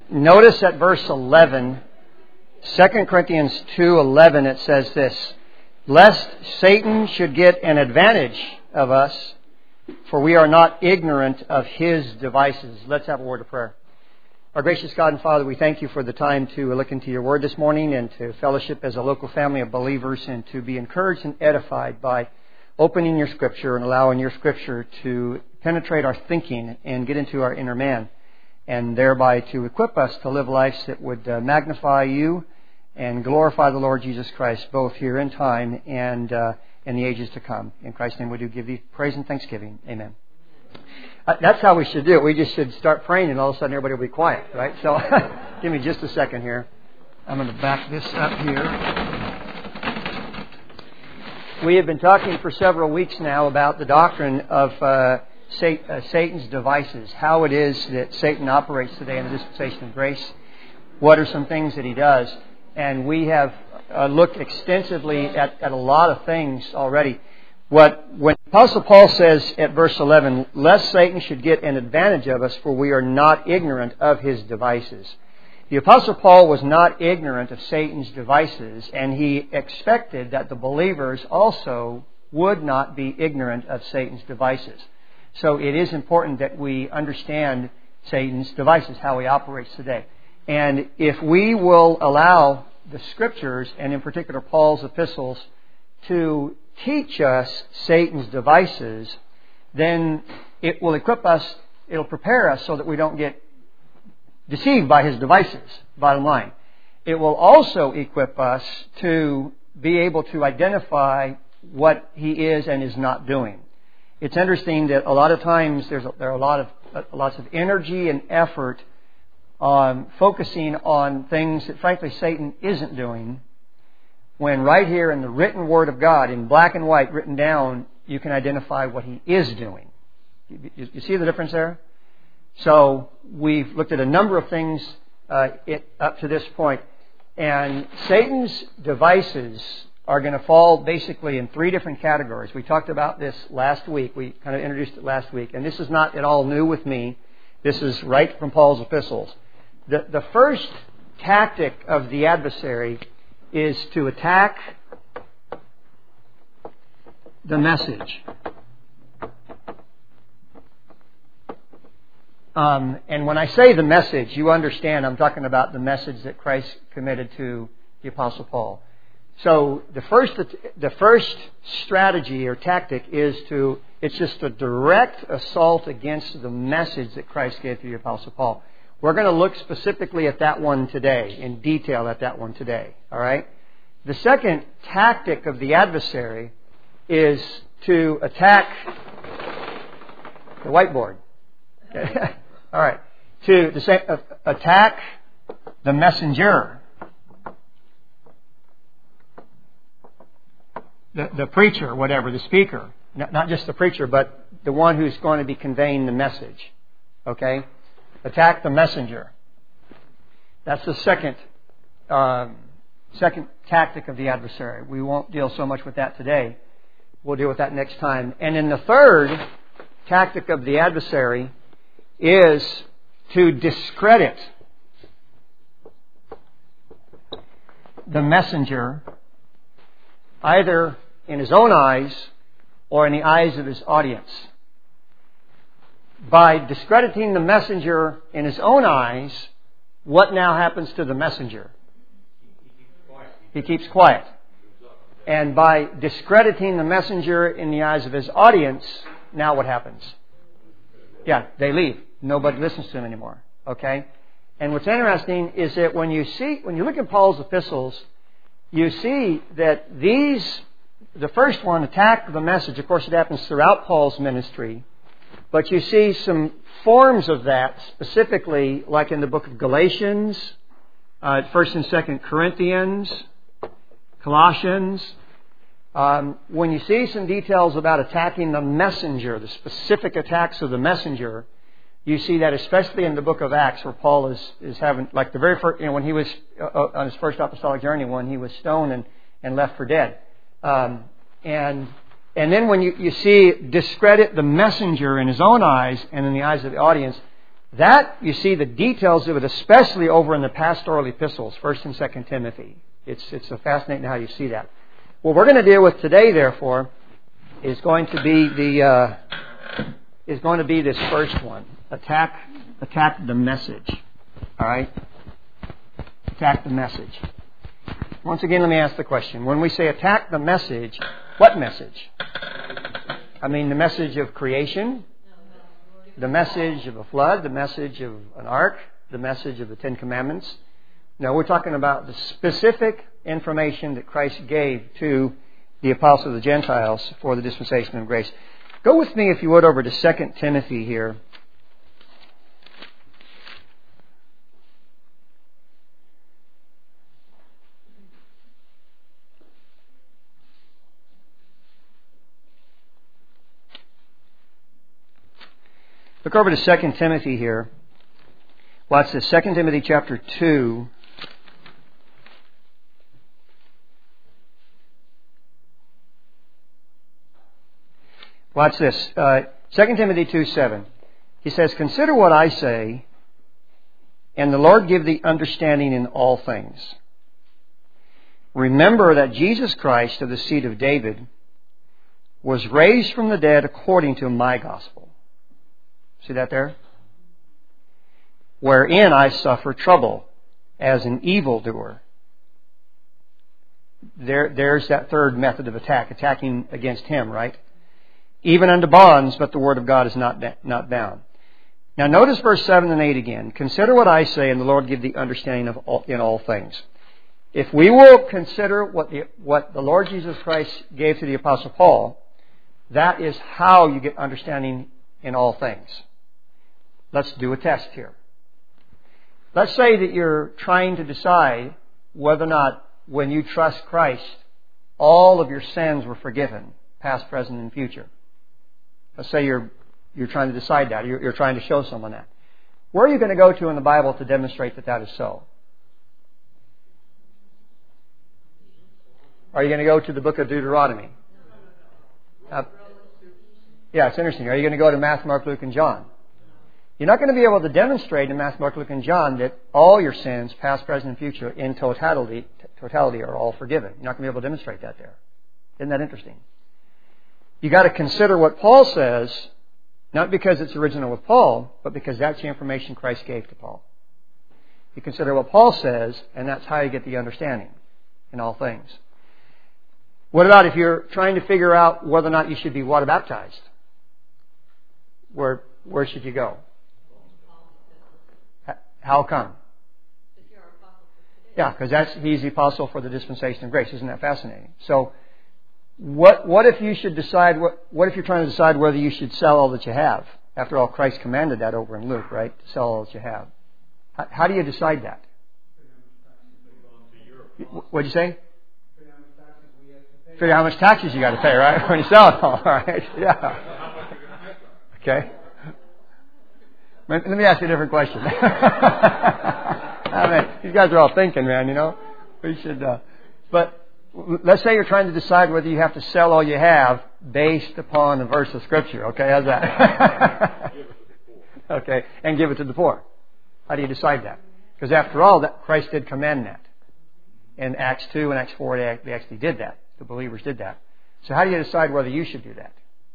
Notice at verse 11, 2 Corinthians 2:11, it says this, "Lest Satan should get an advantage of us, for we are not ignorant of his devices." Let's have a word of prayer. Our gracious God and Father, we thank you for the time to look into your word this morning and to fellowship as a local family of believers and to be encouraged and edified by opening your Scripture and allowing your Scripture to penetrate our thinking and get into our inner man, and thereby to equip us to live lives that would magnify you and glorify the Lord Jesus Christ, both here in time and in the ages to come. In Christ's name we do give thee praise and thanksgiving. Amen. That's how we should do it. We just should start praying and all of a sudden everybody will be quiet, right? So give me just a second here. I'm going to back this up here. We have been talking for several weeks now about the doctrine of Satan's devices, how it is that Satan operates today in the dispensation of grace. What are some things that he does? And we have looked extensively at a lot of things already. When Apostle Paul says at verse 11, "Lest Satan should get an advantage of us, for we are not ignorant of his devices." The Apostle Paul was not ignorant of Satan's devices, and he expected that the believers also would not be ignorant of Satan's devices. So it is important that we understand Satan's devices, how he operates today. And if we will allow the Scriptures, and in particular Paul's epistles, to teach us Satan's devices, then it will equip us, it'll prepare us so that we don't get deceived by his devices, bottom line. It will also equip us to be able to identify what he is and is not doing. It's interesting that a lot of times there are lots of energy and effort on focusing on things that frankly Satan isn't doing, when right here in the written Word of God, in black and white written down, you can identify what he is doing. You see the difference there? So we've looked at a number of things up to this point, and Satan's devices are going to fall basically in three different categories. We talked about this last week. We kind of introduced it last week, and this is not at all new with me. This is right from Paul's epistles. The first tactic of the adversary is to attack the message. And when I say the message, you understand I'm talking about the message that Christ committed to the Apostle Paul. So the first strategy or tactic it's just a direct assault against the message that Christ gave to the Apostle Paul. We're going to look specifically at that one today, in detail at that one today. All right? The second tactic of the adversary is to attack the whiteboard. All right. To attack the messenger. The preacher, whatever, the speaker. Not just the preacher, but the one who's going to be conveying the message. Okay? Attack the messenger. That's the second tactic of the adversary. We won't deal so much with that today. We'll deal with that next time. And then the third tactic of the adversary is to discredit the messenger, either in his own eyes or in the eyes of his audience. By discrediting the messenger in his own eyes, what now happens to the messenger? He keeps quiet. And by discrediting the messenger in the eyes of his audience, now what happens? Yeah, they leave. Nobody listens to him anymore. Okay? And what's interesting is that when you look at Paul's epistles, you see that the first one, attack the message, of course it happens throughout Paul's ministry, but you see some forms of that, specifically like in the book of Galatians, 1st and 2nd Corinthians, Colossians. When you see some details about attacking the messenger, the specific attacks of the messenger, you see that especially in the book of Acts, where Paul is having, like the very first, when he was on his first apostolic journey, when he was stoned and left for dead. And then when you see discredit the messenger in his own eyes and in the eyes of the audience, That, you see the details of it, especially over in the pastoral epistles, 1st and 2nd Timothy. It's so fascinating how you see that. What we're going to deal with today, therefore, is going to be this first one. Attack the message. All right? Attack the message. Once again, let me ask the question. When we say attack the message, what message? I mean the message of creation, the message of a flood, the message of an ark, the message of the Ten Commandments. No, we're talking about the specific information that Christ gave to the apostles of the Gentiles for the dispensation of grace. Go with me, if you would, over to 2 Timothy here. Look over to 2 Timothy here. Watch this. 2 Timothy chapter 2. Watch this. 2 Timothy 2:7. He says, "Consider what I say, and the Lord give thee understanding in all things. Remember that Jesus Christ of the seed of David was raised from the dead according to my gospel." See that there? "Wherein I suffer trouble as an evildoer." There's that third method of attack, attacking against him, right? "Even unto bonds, but the word of God is not bound." Now notice verse 7 and 8 again. "Consider what I say, and the Lord give thee understanding in all things." If we will consider what the Lord Jesus Christ gave to the Apostle Paul, that is how you get understanding in all things. Let's do a test here. Let's say that you're trying to decide whether or not, when you trust Christ, all of your sins were forgiven, past, present, and future. Let's say you're trying to decide that. You're trying to show someone that. Where are you going to go to in the Bible to demonstrate that that is so? Are you going to go to the book of Deuteronomy? Yeah, it's interesting. Are you going to go to Matthew, Mark, Luke, and John? You're not going to be able to demonstrate in Matthew, Mark, Luke, and John that all your sins, past, present, and future, in totality are all forgiven. You're not going to be able to demonstrate that there. Isn't that interesting? You've got to consider what Paul says, not because it's original with Paul, but because that's the information Christ gave to Paul. You consider what Paul says, and that's how you get the understanding in all things. What about if you're trying to figure out whether or not you should be water baptized? Where should you go? How come? Yeah, because he's the apostle for the dispensation of grace. Isn't that fascinating? So, what if you should decide? What if you're trying to decide whether you should sell all that you have? After all, Christ commanded that over in Luke, right? To sell all that you have. How do you decide that? What'd you say? Figure out how much taxes you got to pay, right? When you sell it all, right? Yeah. Okay. Let me ask you a different question. I mean, these guys are all thinking, man, you know. We should, but let's say you're trying to decide whether you have to sell all you have based upon a verse of Scripture. Okay, how's that? Okay, and give it to the poor. How do you decide that? Because after all, Christ did command that. In Acts 2 and Acts 4, they actually did that. The believers did that. So how do you decide whether you should do that?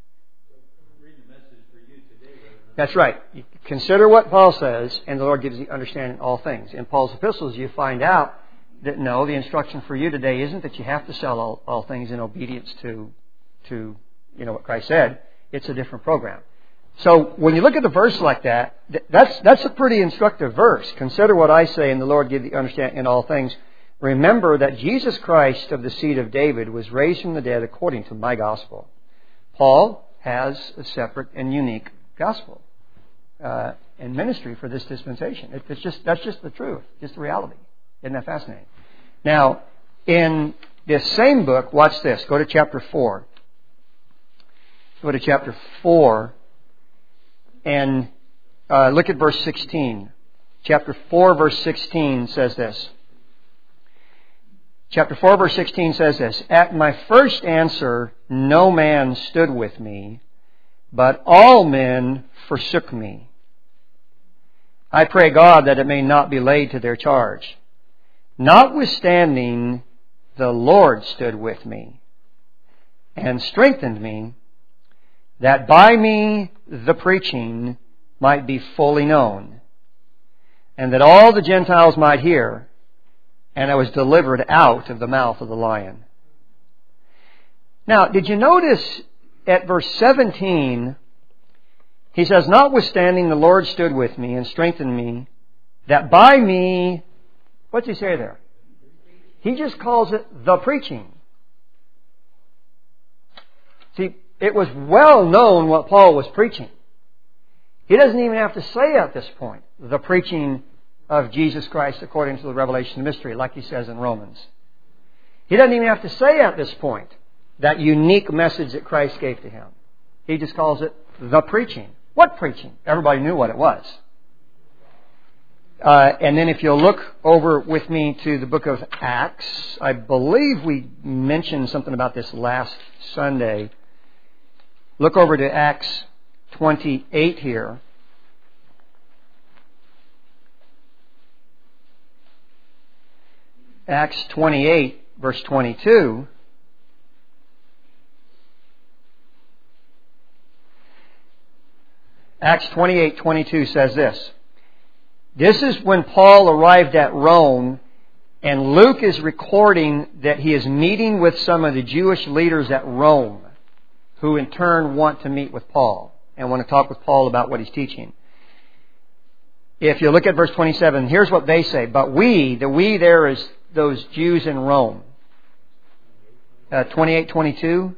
That's right. You consider what Paul says, and the Lord gives you understanding in all things. In Paul's epistles, you find out that no, the instruction for you today isn't that you have to sell all things in obedience to what Christ said. It's a different program. So when you look at the verse like that, that's a pretty instructive verse. Consider what I say, and the Lord give you understanding in all things. Remember that Jesus Christ of the seed of David was raised from the dead according to my gospel. Paul has a separate and unique gospel and ministry for this dispensation. That's just the truth, just the reality. Isn't that fascinating? Now, in this same book, watch this. Go to chapter 4. Go to chapter 4 and look at verse 16. Chapter 4, verse 16 says this. Chapter 4, verse 16 says this. At my first answer, no man stood with me, but all men forsook me. I pray God that it may not be laid to their charge. Notwithstanding, the Lord stood with me and strengthened me, that by me the preaching might be fully known, and that all the Gentiles might hear, and I was delivered out of the mouth of the lion. Now, did you notice at verse 17, he says, notwithstanding the Lord stood with me and strengthened me, that by me, what's he say there? He just calls it the preaching. See, it was well known what Paul was preaching. He doesn't even have to say at this point, the preaching of Jesus Christ according to the revelation of mystery, like he says in Romans. He doesn't even have to say at this point that unique message that Christ gave to him. He just calls it the preaching. What preaching? Everybody knew what it was. And then if you'll look over with me to the book of Acts, I believe we mentioned something about this last Sunday. Look over to Acts 28 here. Acts 28, verse 22. Acts 28:22 says this. This is when Paul arrived at Rome, and Luke is recording that he is meeting with some of the Jewish leaders at Rome, who in turn want to meet with Paul and want to talk with Paul about what he's teaching. If you look at verse 27, here's what they say. But we, the we there is those Jews in Rome. 28:22.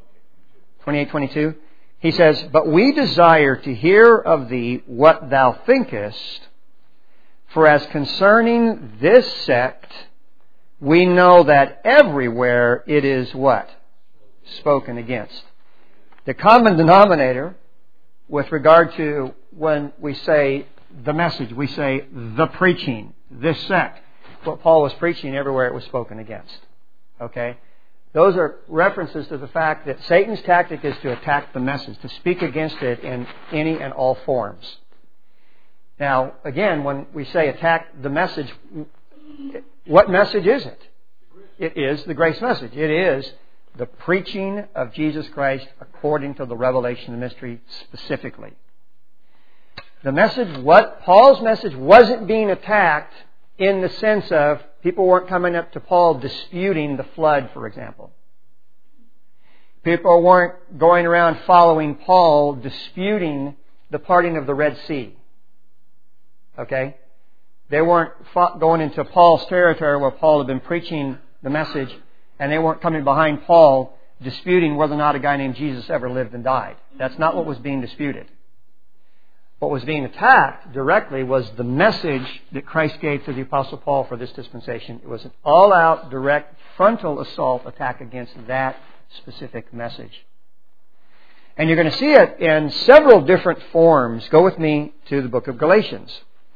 He says, but we desire to hear of thee what thou thinkest, for as concerning this sect, we know that everywhere it is what? Spoken against. The common denominator with regard to when we say the message, we say the preaching, this sect. What Paul was preaching, everywhere it was spoken against. Okay? Those are references to the fact that Satan's tactic is to attack the message, to speak against it in any and all forms. Now, again, when we say attack the message, what message is it? It is the grace message. It is the preaching of Jesus Christ according to the revelation of mystery specifically. The message, Paul's message wasn't being attacked in the sense of people weren't coming up to Paul disputing the flood, for example. People weren't going around following Paul disputing the parting of the Red Sea. Okay? They weren't going into Paul's territory where Paul had been preaching the message, and they weren't coming behind Paul disputing whether or not a guy named Jesus ever lived and died. That's not what was being disputed. What was being attacked directly was the message that Christ gave to the Apostle Paul for this dispensation. It was an all-out, direct, frontal assault attack against that specific message. And you're going to see it in several different forms. Go with me to the book of Galatians.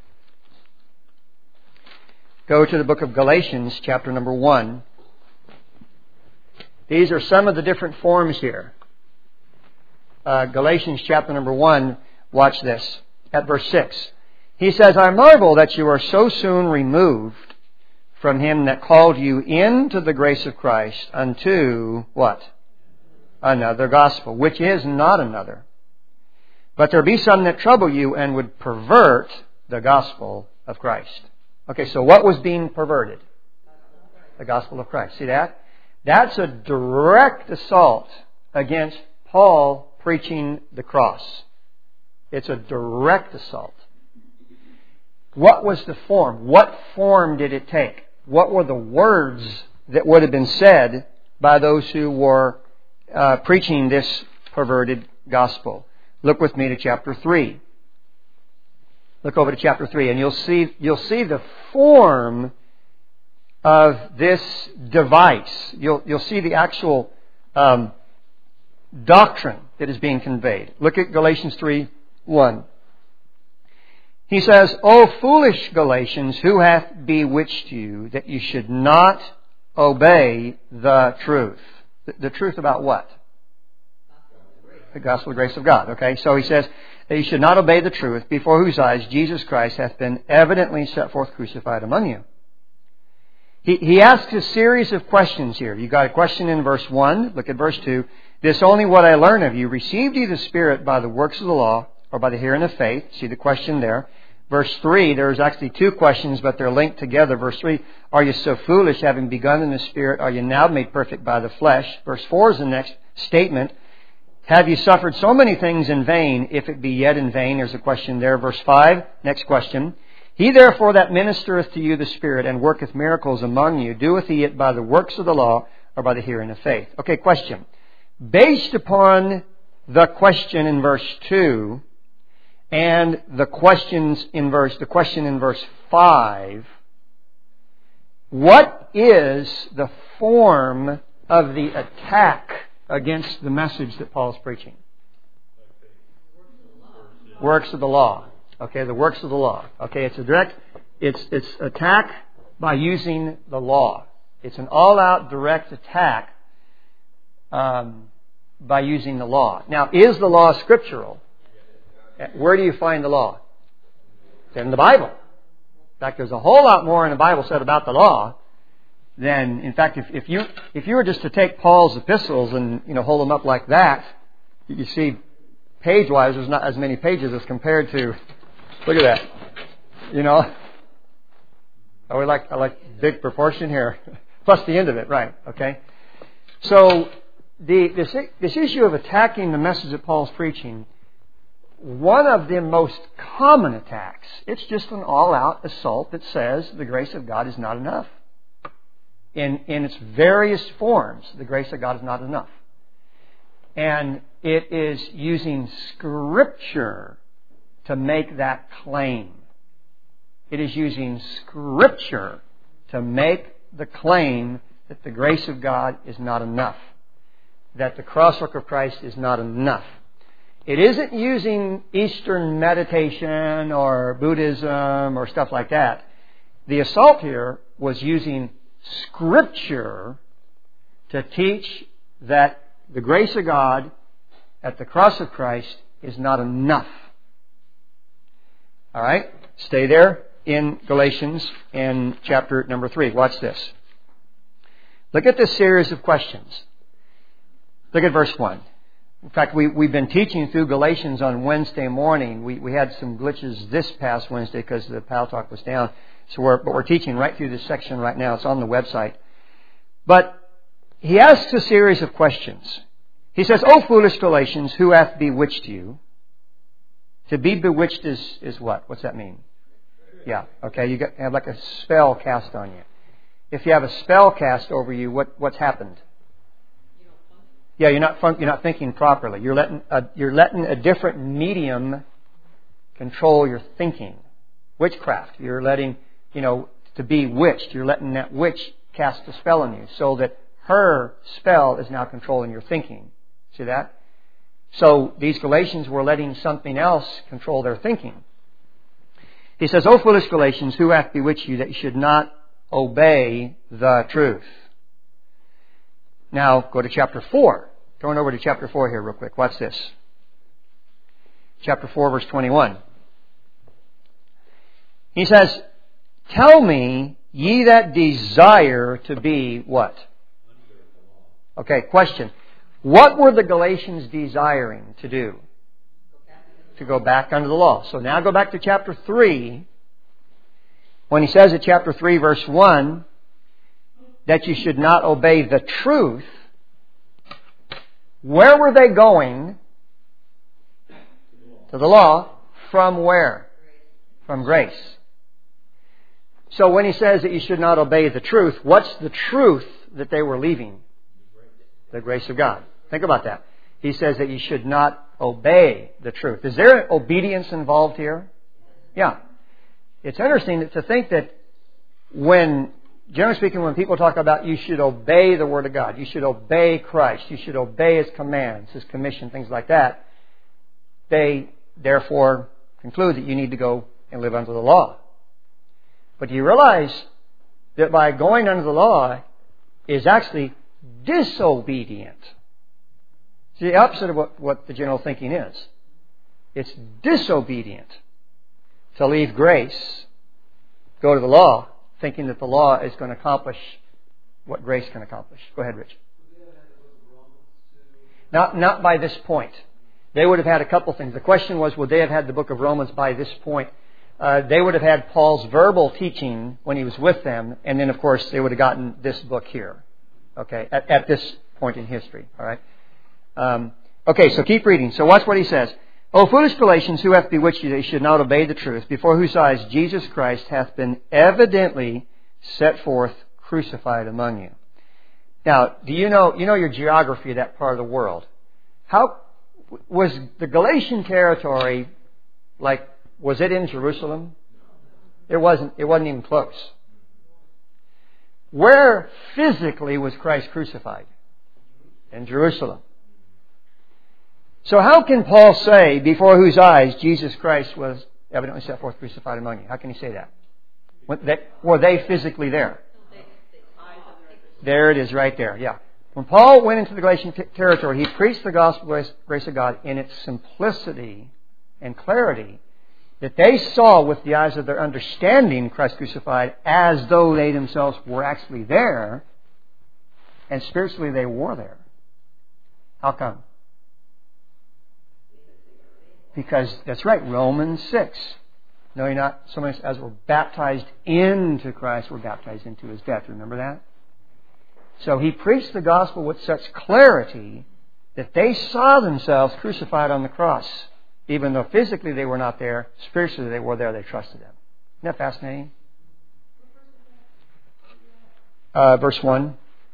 Go to the book of Galatians, chapter number 1. These are some of the different forms here. Galatians, chapter number 1. Watch this. At verse 6. He says, I marvel that you are so soon removed from him that called you into the grace of Christ unto, what? Another gospel, which is not another. But there be some that trouble you and would pervert the gospel of Christ. Okay, so what was being perverted? The gospel of Christ. See that? That's a direct assault against Paul preaching the cross. It's a direct assault. What was the form? What form did it take? What were the words that would have been said by those who were preaching this perverted gospel? Look with me to chapter 3. Look over to chapter 3, and you'll see the form of this device. You'll see the actual doctrine that is being conveyed. Look at Galatians 3:1. He says, O foolish Galatians, who hath bewitched you that you should not obey the truth? The truth about what? The gospel of grace of God. Okay, so he says, that ye should not obey the truth, before whose eyes Jesus Christ hath been evidently set forth crucified among you. He asks a series of questions here. You got a question in verse 1. Look at verse 2. This only what I learn of you. Received ye the Spirit by the works of the law, or by the hearing of faith? See the question there. Verse 3, there's actually two questions, but they're linked together. Verse 3, are you so foolish, having begun in the Spirit, are you now made perfect by the flesh? Verse 4 is the next statement. Have you suffered so many things in vain, if it be yet in vain? There's a question there. Verse 5, next question. He therefore that ministereth to you the Spirit, and worketh miracles among you, doeth he it by the works of the law, or by the hearing of faith? Okay, question. Based upon the question in verse 2, and the question in verse 5, what is the form of the attack against the message that Paul's preaching? Works of the law. Okay, the works of the law. Okay, it's attack by using the law. It's an all-out direct attack by using the law. Now, is the law scriptural? Where do you find the law? It's in the Bible. In fact, there's a whole lot more in the Bible said about the law than, in fact, if you were just to take Paul's epistles and hold them up like that, you see, page-wise, there's not as many pages as compared to. Look at that. I like big proportion here, plus the end of it, right? Okay. So this issue of attacking the message that Paul's preaching. One of the most common attacks, it's just an all-out assault that says the grace of God is not enough. In its various forms, the grace of God is not enough. And it is using Scripture to make that claim. It is using Scripture to make the claim that the grace of God is not enough. That the cross work of Christ is not enough. It isn't using Eastern meditation or Buddhism or stuff like that. The assault here was using Scripture to teach that the grace of God at the cross of Christ is not enough. All right? Stay there in Galatians in chapter number 3. Watch this. Look at this series of questions. Look at verse 1. In fact, we've been teaching through Galatians on Wednesday morning. We had some glitches this past Wednesday because the Pal Talk was down. So we're teaching right through this section right now. It's on the website. But he asks a series of questions. He says, O foolish Galatians, who hath bewitched you? To be bewitched is what? What's that mean? Yeah, okay. You have like a spell cast on you. If you have a spell cast over you, what's happened? Yeah, you're not thinking properly. You're letting a different medium control your thinking. Witchcraft. You're letting, to be witched. You're letting that witch cast a spell on you so that her spell is now controlling your thinking. See that? So these Galatians were letting something else control their thinking. He says, O foolish Galatians, who hath bewitched you that you should not obey the truth? Now, go to chapter 4. Going over to chapter 4 here real quick. Watch this. Chapter 4, verse 21. He says, Tell me, ye that desire to be what? Okay, question. What were the Galatians desiring to do? To go back under the law. So now go back to chapter 3. When he says in chapter 3, verse 1, that you should not obey the truth, where were they going? To the law. From where? From grace. So when he says that you should not obey the truth, what's the truth that they were leaving? The grace of God. Think about that. He says that you should not obey the truth. Is there obedience involved here? Yeah. It's interesting to think that generally speaking, when people talk about you should obey the Word of God, you should obey Christ, you should obey His commands, His commission, things like that, they therefore conclude that you need to go and live under the law. But do you realize that by going under the law is actually disobedient? It's the opposite of what the general thinking is. It's disobedient to leave grace, go to the law, thinking that the law is going to accomplish what grace can accomplish. Go ahead, Rich. Not by this point. They would have had a couple things. The question was, would they have had the book of Romans by this point? They would have had Paul's verbal teaching when he was with them, and then, of course, they would have gotten this book here. Okay, at this point in history. All right. Okay, so keep reading. So watch what he says. O foolish Galatians, who hath bewitched you that you should not obey the truth, before whose eyes Jesus Christ hath been evidently set forth, crucified among you. Now, do you know your geography of that part of the world? How was the Galatian territory like? Was it in Jerusalem? It wasn't even close. Where physically was Christ crucified? In Jerusalem. So how can Paul say, before whose eyes Jesus Christ was evidently set forth, crucified among you? How can he say that? Were they physically there? There it is right there, yeah. When Paul went into the Galatian territory, he preached the gospel of grace of God in its simplicity and clarity that they saw with the eyes of their understanding Christ crucified as though they themselves were actually there, and spiritually they were there. How come? Because, that's right, Romans 6. No, you're not. So many as we're baptized into Christ, we're baptized into His death. Remember that? So he preached the gospel with such clarity that they saw themselves crucified on the cross. Even though physically they were not there, spiritually they were there, they trusted Him. Isn't that fascinating? Verse 1.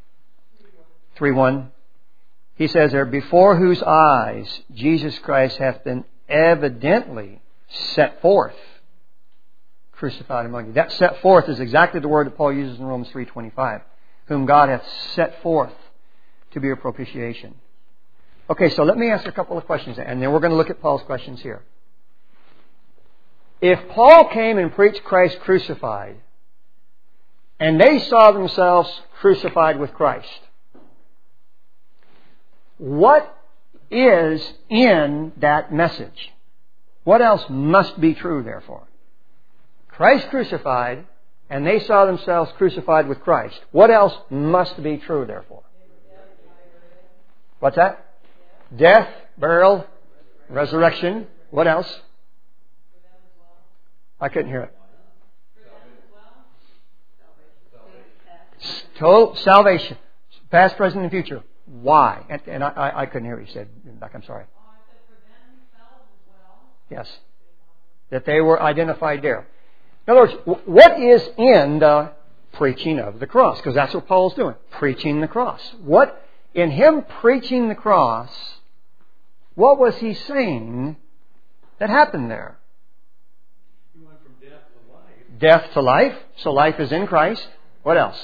3:1. He says there, before whose eyes Jesus Christ hath been evidently set forth, crucified among you. That set forth is exactly the word that Paul uses in Romans 3:25. Whom God hath set forth to be a propitiation. Okay, so let me ask a couple of questions, and then we're going to look at Paul's questions here. If Paul came and preached Christ crucified, and they saw themselves crucified with Christ, what is in that message? What else must be true, therefore? Christ crucified, and they saw themselves crucified with Christ. What else must be true, therefore? What's that? Death, burial, resurrection. What else? I couldn't hear it. Total salvation. Past, present, and future. Why? And I couldn't hear what you said. I'm sorry. Yes. That they were identified there. In other words, what is in the preaching of the cross? Because that's what Paul's doing. Preaching the cross. What, in him preaching the cross, what was he saying that happened there? He went from death to life. Death to life. So life is in Christ. What else?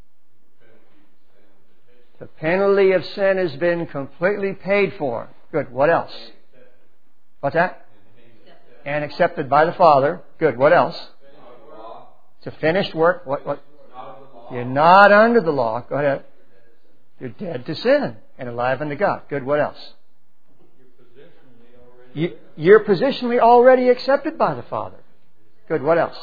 The penalty of sin has been completely paid for. Good. What else? What's that? And accepted by the Father. Good. What else? It's a finished work. What? You're not under the law. Go ahead. You're dead to sin and alive unto God. Good. What else? You're positionally already accepted by the Father. Good. What else?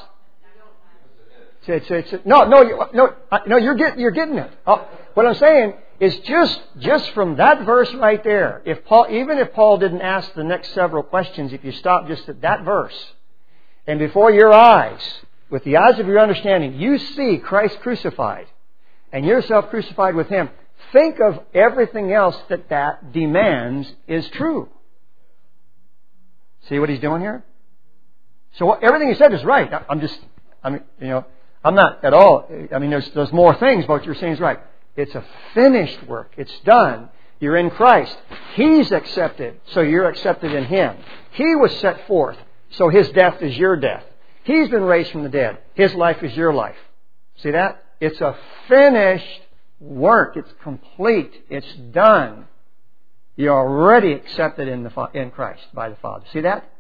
No. You're getting it. What I'm saying is just from that verse right there. Even if Paul didn't ask the next several questions, if you stop just at that verse, and before your eyes, with the eyes of your understanding, you see Christ crucified, and yourself crucified with Him. Think of everything else that demands is true. See what he's doing here? So everything he said is right. I'm not at all. There's more things, but what you're saying is right. It's a finished work. It's done. You're in Christ. He's accepted, so you're accepted in Him. He was set forth, so His death is your death. He's been raised from the dead. His life is your life. See that? It's a finished work. It's complete. It's done. You're already accepted in Christ by the Father. See that?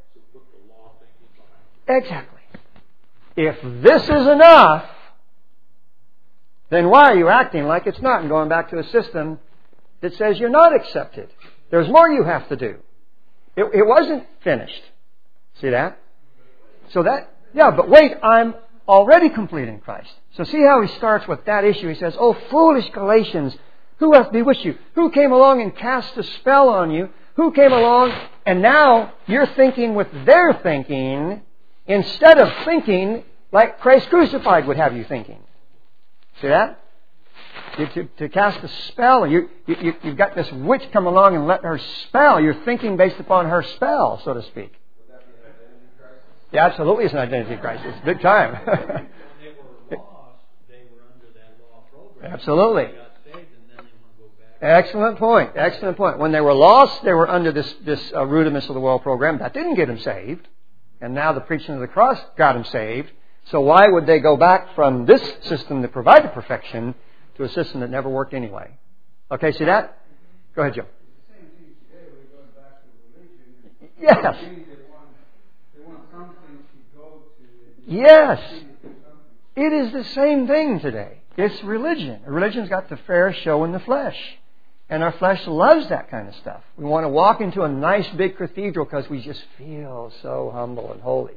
Exactly. If this is enough, then why are you acting like it's not and going back to a system that says you're not accepted? There's more you have to do. It wasn't finished. See that? So that, yeah, but wait, I'm already complete in Christ. So see how he starts with that issue. He says, "Oh, foolish Galatians, who hath bewitched you? Who came along and cast a spell on you? Who came along?" And now you're thinking with their thinking instead of thinking like Christ crucified would have you thinking. See that? To cast a spell. You've got this witch come along and let her spell. You're thinking based upon her spell, so to speak. Would that be an identity crisis? Yeah, absolutely it's an identity crisis. Big time. When they were lost, they were under that law program. Absolutely. They got saved and then they want to go back. Excellent point. Excellent point. When they were lost, they were under this rudiments of the world program. That didn't get them saved. And now the preaching of the cross got them saved. So why would they go back from this system that provided perfection to a system that never worked anyway? Okay, see that? Go ahead, Joe. The same thing today, we're going back to religion. Yes. They want something to go to. Yes. It is the same thing today. It's religion. Religion's got the fair show in the flesh. And our flesh loves that kind of stuff. We want to walk into a nice big cathedral because we just feel so humble and holy.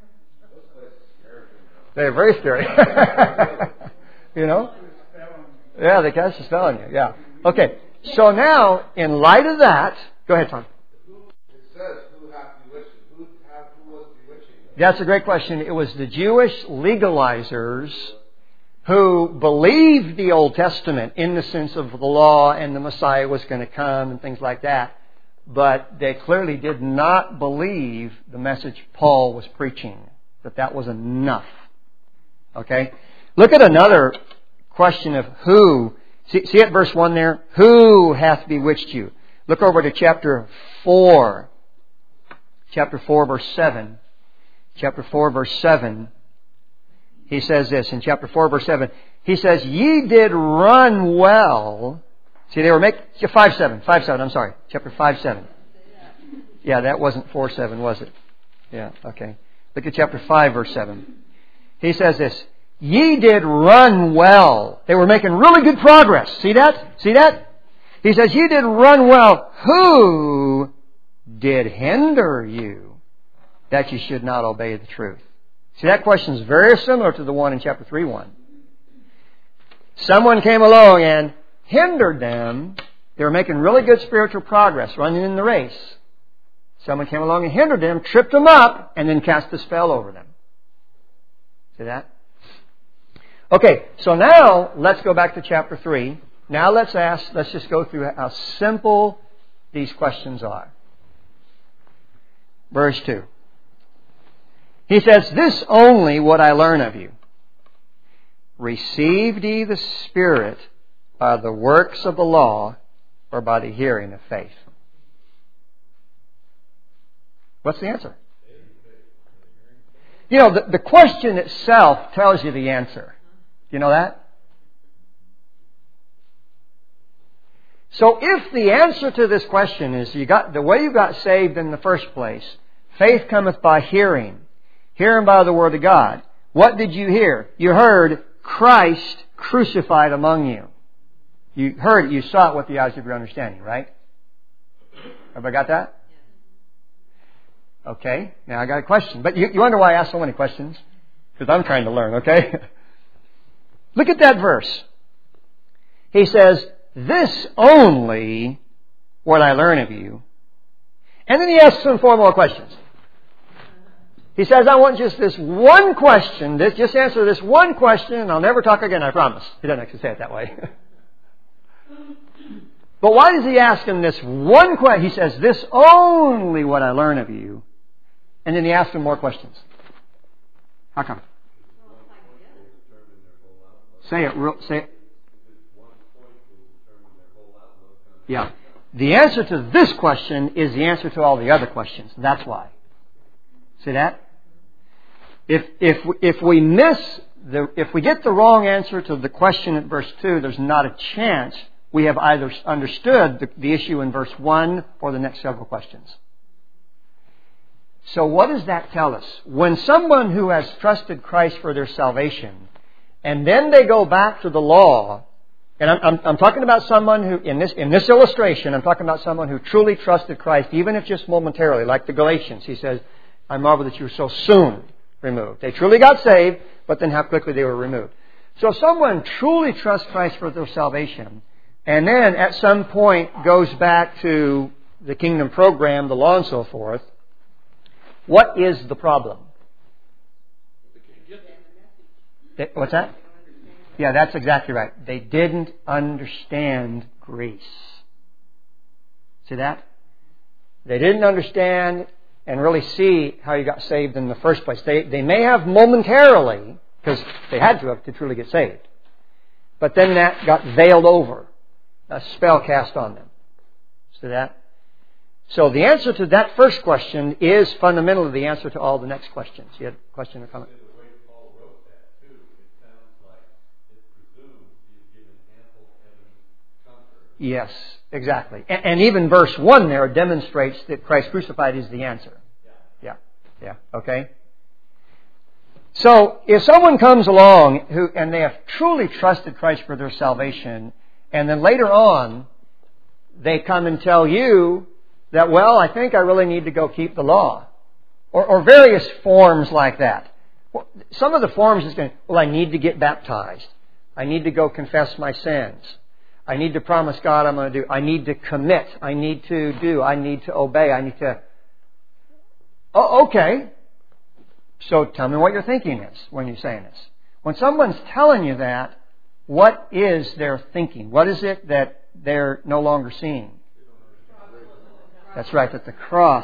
They're very scary. You know? Yeah, they cast a spell on you. Yeah. Okay. So now, in light of that, go ahead, Tom. It says, who hath bewitched you? Who was bewitching you? That's a great question. It was the Jewish legalizers who believed the Old Testament in the sense of the law and the Messiah was going to come and things like that. But they clearly did not believe the message Paul was preaching, that was enough. Okay? Look at another question of who. See at verse 1 there? Who hath bewitched you? Look over to chapter 4. Chapter 4, verse 7. Chapter 4, verse 7. He says this in chapter 4, verse 7. He says, "Ye did run well." See, they were making 5:7. 5:7. I'm sorry. Chapter 5:7. Yeah, that wasn't 4:7, was it? Yeah. Okay. Look at chapter 5, verse 7. He says this: "Ye did run well." They were making really good progress. See that? See that? He says, "Ye did run well. Who did hinder you that you should not obey the truth?" See, that question is very similar to the one in chapter 3:1. Someone came along and hindered them. They were making really good spiritual progress, running in the race. Someone came along and hindered them, tripped them up, and then cast a spell over them. See that? Okay, so now let's go back to chapter 3. Now let's just go through how simple these questions are. Verse 2. He says, "This only would I learn of you. Received ye the Spirit by the works of the law or by the hearing of faith?" What's the answer? You know, the question itself tells you the answer. Do you know that? So if the answer to this question is the way you got saved in the first place, faith cometh by hearing by the Word of God. What did you hear? You heard Christ crucified among you. You heard it, you saw it with the eyes of your understanding, right? Everybody got that? Okay, now I got a question. But you wonder why I ask so many questions? Because I'm trying to learn, okay? Look at that verse. He says, "This only would I learn of you." And then he asks some 4 more questions. He says, "I want just this one question. Just answer this one question and I'll never talk again, I promise." He doesn't actually say it that way. But why does he ask him this one question? He says, "This only would I learn of you." And then he asks him more questions. How come? Say it. Yeah. The answer to this question is the answer to all the other questions. That's why. See that? If we get the wrong answer to the question at verse 2, there's not a chance we have either understood the issue in verse 1 or the next several questions. So what does that tell us? When someone who has trusted Christ for their salvation, and then they go back to the law And I'm talking about someone who, in this illustration, I'm talking about someone who truly trusted Christ, even if just momentarily, like the Galatians. He says, I marvel that you were so soon removed. They truly got saved, but then how quickly they were removed. So if someone truly trusts Christ for their salvation, and then at some point goes back to the kingdom program, the law and so forth, what is the problem? What's that? Yeah, that's exactly right. They didn't understand grace. See that? They didn't understand and really see how you got saved in the first place. They may have momentarily, because they had to have to truly get saved. But then that got veiled over. A spell cast on them. See that? So the answer to that first question is fundamentally the answer to all the next questions. You had a question or comment? Yes, exactly. And even verse 1 there demonstrates that Christ crucified is the answer. Yeah. Okay? So, if someone comes along and they have truly trusted Christ for their salvation, and then later on they come and tell you that, well, I think I really need to go keep the law. Or various forms like that. Some of the forms is going, well, I need to get baptized. I need to go confess my sins. I need to promise God I'm going to do. I need to commit. I need to do. I need to obey. I need to... Oh, okay. So tell me what your thinking is when you're saying this. When someone's telling you that, what is their thinking? What is it that they're no longer seeing? That's right, that the cross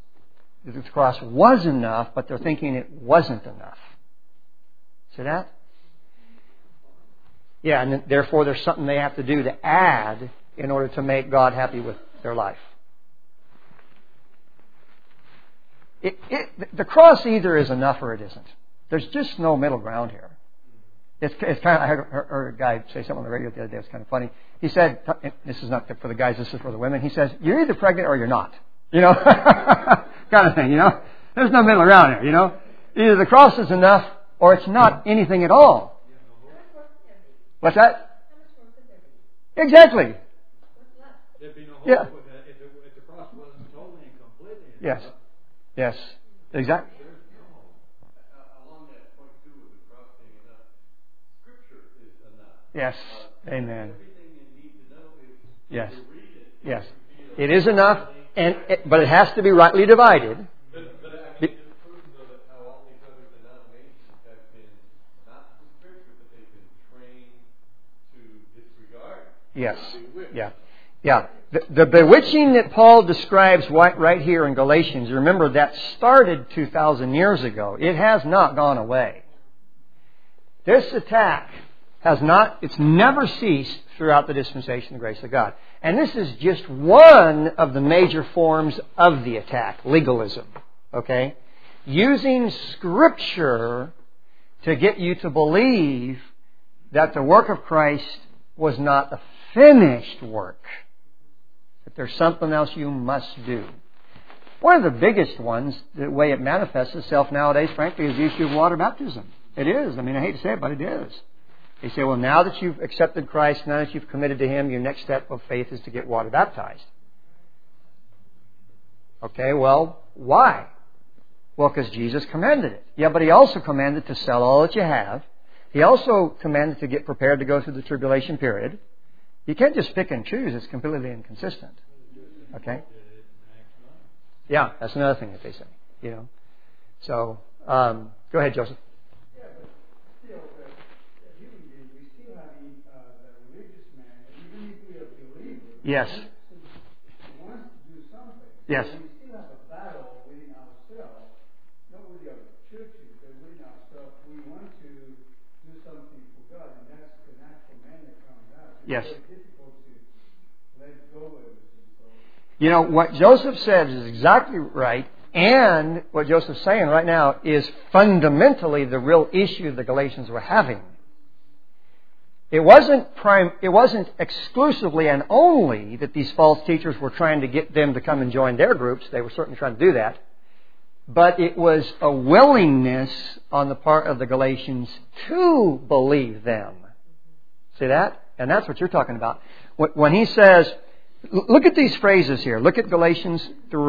was enough, but they're thinking it wasn't enough. See that? Yeah, and therefore there's something they have to do to add in order to make God happy with their life. The cross either is enough or it isn't. There's just no middle ground here. It's kind of, I heard a guy say something on the radio the other day. It's kind of funny. He said, this is not for the guys, this is for the women. He says, you're either pregnant or you're not. You know, kind of thing, you know. There's no middle ground here, you know. Either the cross is enough or it's not anything at all. What's that? Exactly. There'd be no hope Yeah. if the cross wasn't totally and completely. Yes. Yes. Exactly. Along that point too, with the cross being enough, Scripture is enough. Yes. Amen. Everything you need to know is Yes. to read it. Yes. It is enough, but it has to be rightly divided. But I mean, it's proven though that how all these other denominations have been not the Scripture, but they've been trained to disregard. Yes. Yeah. The bewitching that Paul describes right here in Galatians, remember that started 2,000 years ago. It has not gone away. This attack it's never ceased throughout the dispensation of the grace of God. And this is just one of the major forms of the attack, legalism. Okay? Using Scripture to get you to believe that the work of Christ was not a finished work. That there's something else you must do. One of the biggest ones, the way it manifests itself nowadays, frankly, is the issue of water baptism. It is. I mean, I hate to say it, but it is. They say, well, now that you've accepted Christ, now that you've committed to Him, your next step of faith is to get water baptized. Okay, well, why? Well, because Jesus commanded it. Yeah, but He also commanded to sell all that you have. He also commanded to get prepared to go through the tribulation period. You can't just pick and choose. It's completely inconsistent. Okay? Yeah, that's another thing that they say. You know. So, go ahead, Joseph. Yeah, but still, as human beings, we still have the religious man, even if we are believers. Yes. He wants to do something. Yes. We still have a battle within ourselves, not with the other churches, but within ourselves. We want to do something for God, and that's the natural man that comes out. It's Yes. very difficult to let go of everything. So, You know, what Joseph says is exactly right, and what Joseph's saying right now is fundamentally the real issue the Galatians were having. It wasn't exclusively and only that these false teachers were trying to get them to come and join their groups. They were certainly trying to do that. But it was a willingness on the part of the Galatians to believe them. See that? And that's what you're talking about. When he says, look at these phrases here. Look at Galatians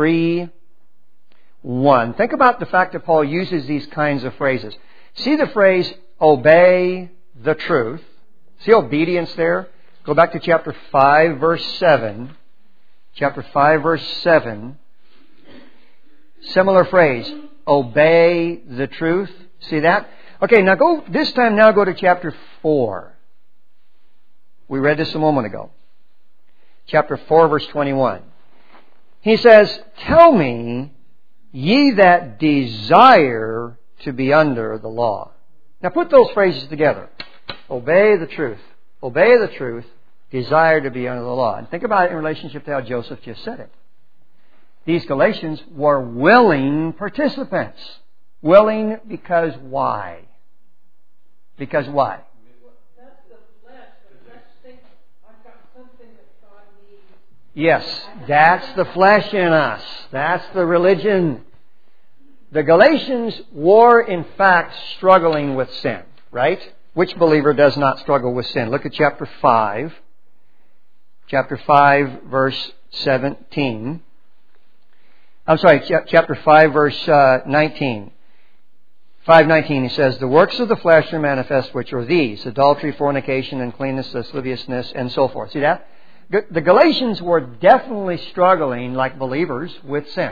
3:1. Think about the fact that Paul uses these kinds of phrases. See the phrase, obey the truth. See obedience there? Go back to chapter 5, verse 7. Chapter 5, verse 7. Similar phrase, obey the truth. See that? Okay, now go to chapter 4. We read this a moment ago. Chapter 4, verse 21. He says, tell me, ye that desire to be under the law. Now put those phrases together. Obey the truth. Obey the truth. Desire to be under the law. And think about it in relationship to how Joseph just said it. These Galatians were willing participants. Willing because why? Because why? That's the flesh. The flesh thinks, I've got something that God needs. Yes, that's the flesh in us. That's the religion. The Galatians were, in fact, struggling with sin, right? Which believer does not struggle with sin? Look at chapter 5. Chapter 5, verse 17. I'm sorry, chapter 5, verse 19. 5:19, he says, the works of the flesh are manifest, which are these, adultery, fornication, uncleanness, lasciviousness, and so forth. See that? The Galatians were definitely struggling, like believers, with sin.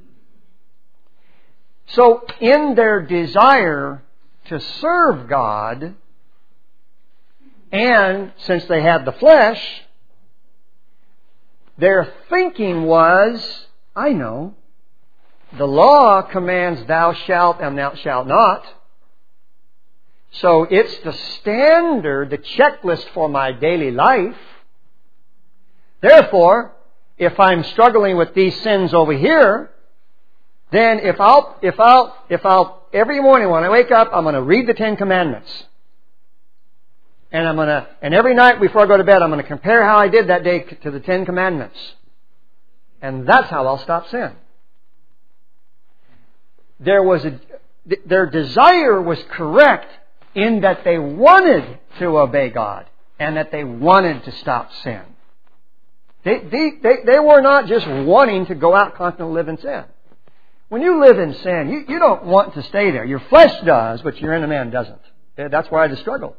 So, in their desire to serve God, and since they had the flesh, their thinking was, I know, the law commands thou shalt and thou shalt not. So it's the standard, the checklist for my daily life. Therefore, if I'm struggling with these sins over here, then if I'll every morning when I wake up, I'm going to read the 10 Commandments. And every night before I go to bed, I'm going to compare how I did that day to the 10 Commandments. And that's how I'll stop sin. Their desire was correct in that they wanted to obey God and that they wanted to stop sin. They were not just wanting to go out constantly live in sin. When you live in sin, you don't want to stay there. Your flesh does, but your inner man doesn't. That's why the struggle.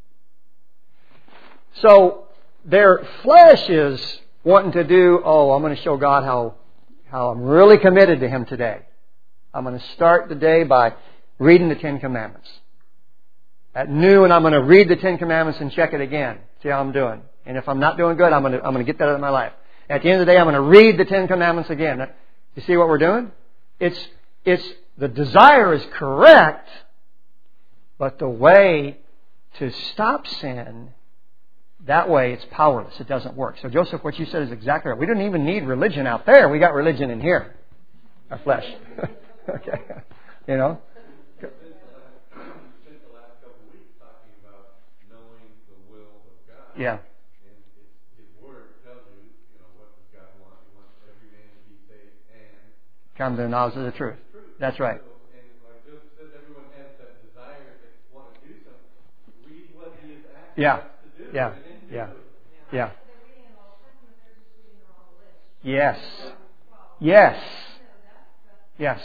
So their flesh is wanting to do, I'm going to show God how I'm really committed to Him today. I'm going to start the day by reading the 10 Commandments. At noon, I'm going to read the 10 Commandments and check it again. See how I'm doing. And if I'm not doing good, I'm going to get that out of my life. At the end of the day, I'm going to read the 10 Commandments again. You see what we're doing? It's the desire is correct, but the way to stop sin, that way it's powerless. It doesn't work. So Joseph, what you said is exactly right. We don't even need religion out there. We got religion in here. Our flesh. Okay. You know? We spent the last couple of weeks talking about knowing the will of God. Yeah. And His Word tells you, what does God want? He wants every man to be saved and come to the knowledge of the truth. That's right. And like Joseph says, everyone has that desire to want to do something. Read what He is asking us to do. Yeah. And then do Yeah. it. Yeah. Yes. Yes. Yes.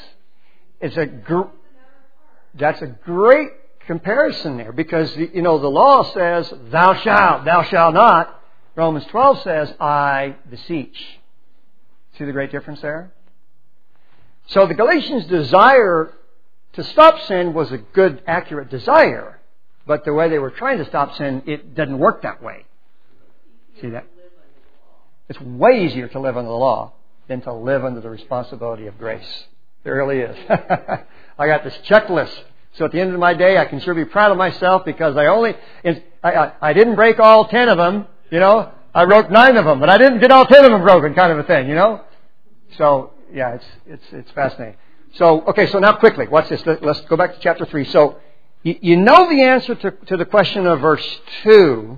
That's a great comparison there because, the law says, thou shalt not. Romans 12 says, I beseech. See the great difference there? So the Galatians' desire to stop sin was a good, accurate desire. But the way they were trying to stop sin, it didn't work that way. See that? It's way easier to live under the law than to live under the responsibility of grace. It really is. I got this checklist. So at the end of my day, I can sure be proud of myself because I didn't break all 10 of them, I wrote 9 of them, but I didn't get all 10 of them broken kind of a thing, So, yeah, it's fascinating. So, okay, so now quickly, watch this. Let's go back to chapter 3. So, you know the answer to the question of verse 2.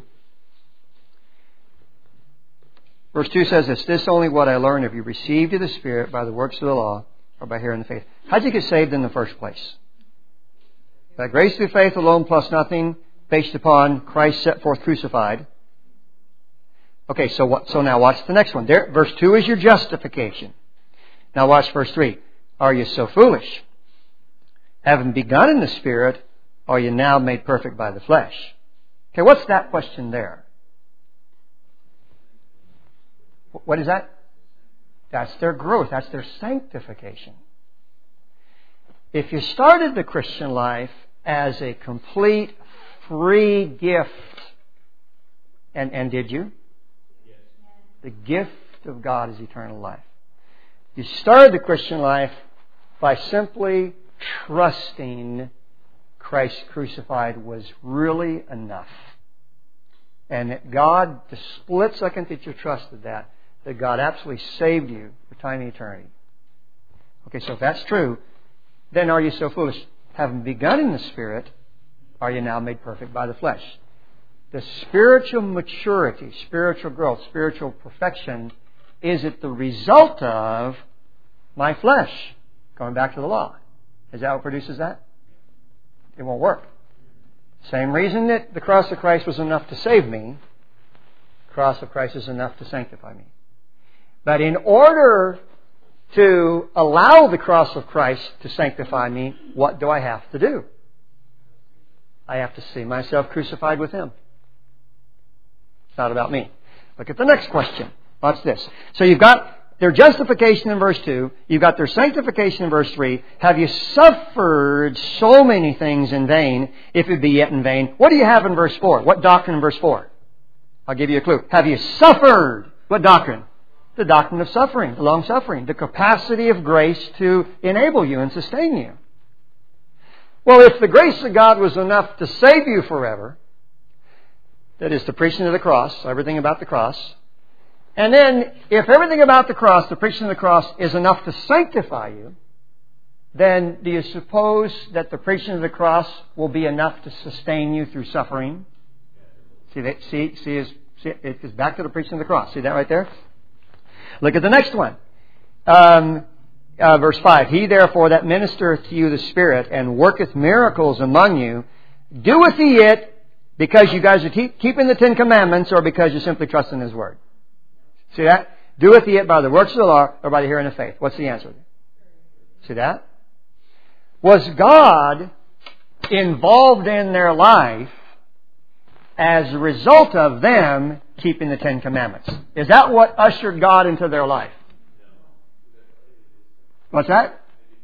Verse 2 says, it's this only what I learned of you received of the Spirit by the works of the law or by hearing the faith. How did you get saved in the first place? By grace through faith alone plus nothing based upon Christ set forth crucified. Okay, so now watch the next one. There, verse 2 is your justification. Now watch verse 3. Are you so foolish? Having begun in the Spirit, are you now made perfect by the flesh? Okay, what's that question there? What is that? That's their growth. That's their sanctification. If you started the Christian life as a complete free gift, and did you? Yes. The gift of God is eternal life. You started the Christian life by simply trusting Christ crucified was really enough. And that God, the split second that you trusted that God absolutely saved you for time and eternity. Okay, so if that's true, then are you so foolish? Having begun in the Spirit, are you now made perfect by the flesh? The spiritual maturity, spiritual growth, spiritual perfection, is it the result of my flesh? Going back to the law. Is that what produces that? It won't work. Same reason that the cross of Christ was enough to save me, the cross of Christ is enough to sanctify me. But in order to allow the cross of Christ to sanctify me, what do I have to do? I have to see myself crucified with Him. It's not about me. Look at the next question. Watch this. So you've got their justification in verse 2. You've got their sanctification in verse 3. Have you suffered so many things in vain, if it be yet in vain? What do you have in verse 4? What doctrine in verse 4? I'll give you a clue. Have you suffered? What doctrine? The doctrine of suffering, the long suffering, the capacity of grace to enable you and sustain you. Well, if the grace of God was enough to save you forever, that is the preaching of the cross, everything about the cross, and then if everything about the cross, the preaching of the cross, is enough to sanctify you, then do you suppose that the preaching of the cross will be enough to sustain you through suffering? It's back to the preaching of the cross. See that right there? Look at the next one. Verse 5. He therefore that ministereth to you the Spirit and worketh miracles among you, doeth he it because you guys are keeping the Ten Commandments or because you simply trust in His Word? See that? Doeth he it by the works of the law or by the hearing of faith? What's the answer? See that? Was God involved in their life as a result of them keeping the Ten Commandments? Is that what ushered God into their life? What's that?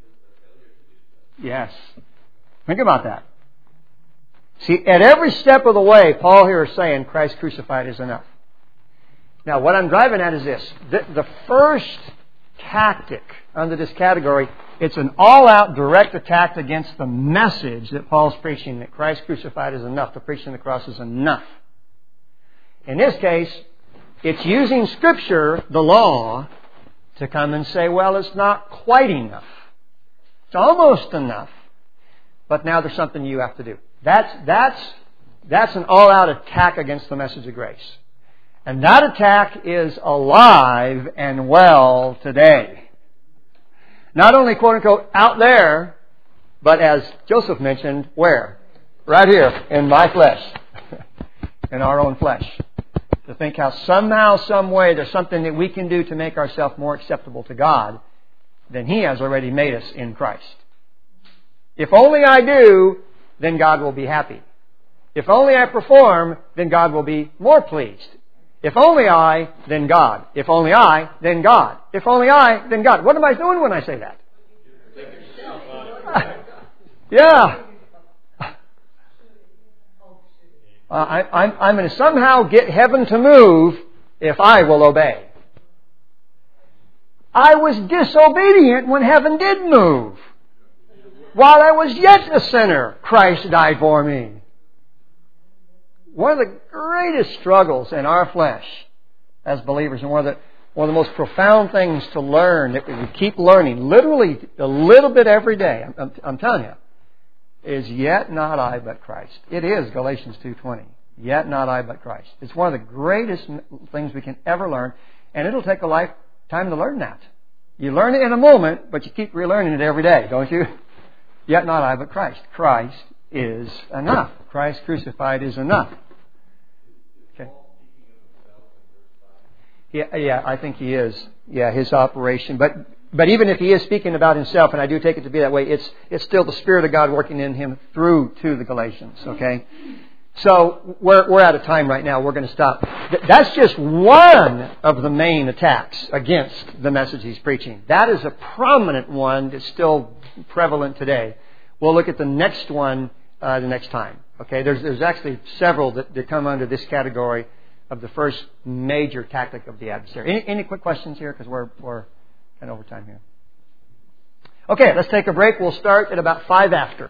Yes. Think about that. See, at every step of the way, Paul here is saying Christ crucified is enough. Now, what I'm driving at is this. The first tactic under this category, it's an all-out direct attack against the message that Paul's preaching, that Christ crucified is enough. The preaching of the cross is enough. In this case, it's using Scripture, the law, to come and say, well, it's not quite enough. It's almost enough. But now there's something you have to do. That's an all-out attack against the message of grace. And that attack is alive and well today. Not only, quote unquote, out there, but as Joseph mentioned, where? Right here, in my flesh. In our own flesh. To think how somehow, some way, there's something that we can do to make ourselves more acceptable to God than He has already made us in Christ. If only I do, then God will be happy. If only I perform, then God will be more pleased. If only I, then God. If only I, then God. If only I, then God. What am I doing when I say that? Yeah. I'm going to somehow get heaven to move if I will obey. I was disobedient when heaven did move. While I was yet a sinner, Christ died for me. One of the greatest struggles in our flesh as believers, and one of the most profound things to learn, that we keep learning, literally a little bit every day, I'm telling you, is yet not I but Christ. It is Galatians 2:20. Yet not I but Christ. It's one of the greatest things we can ever learn, and it'll take a lifetime to learn that. You learn it in a moment, but you keep relearning it every day, don't you? Yet not I but Christ. Christ is enough. Christ crucified is enough. Okay. Yeah, I think he is. Yeah, his operation. But even if he is speaking about himself, and I do take it to be that way, it's still the Spirit of God working in him through to the Galatians. Okay? So we're out of time right now. We're going to stop. That's just one of the main attacks against the message he's preaching. That is a prominent one that's still prevalent today. We'll look at the next one the next time. Okay, there's actually several that come under this category of the first major tactic of the adversary. Any quick questions here? Because we're kind of over time here. Okay, let's take a break. We'll start at about 5 after.